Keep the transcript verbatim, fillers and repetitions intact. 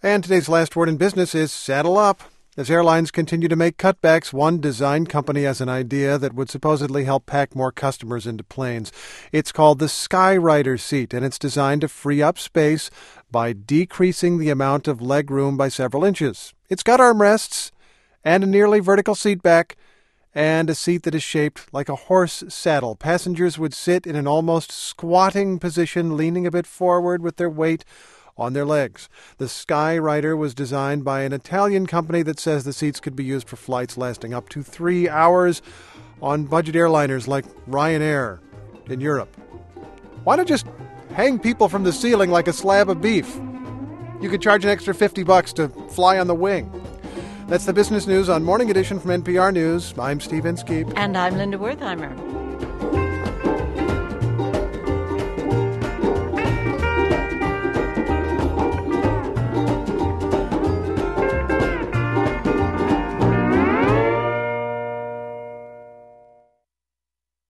And today's last word in business is saddle up. As airlines continue to make cutbacks, one design company has an idea that would supposedly help pack more customers into planes. It's called the Skyrider seat, and it's designed to free up space by decreasing the amount of legroom by several inches. It's got armrests and a nearly vertical seat back, and a seat that is shaped like a horse saddle. Passengers would sit in an almost squatting position, leaning a bit forward with their weight on their legs. The Skyrider was designed by an Italian company that says the seats could be used for flights lasting up to three hours on budget airliners like Ryanair in Europe. Why not just hang people from the ceiling like a slab of beef? You could charge an extra fifty bucks to fly on the wing. That's the business news on Morning Edition from N P R News. I'm Steve Inskeep. And I'm Linda Wertheimer.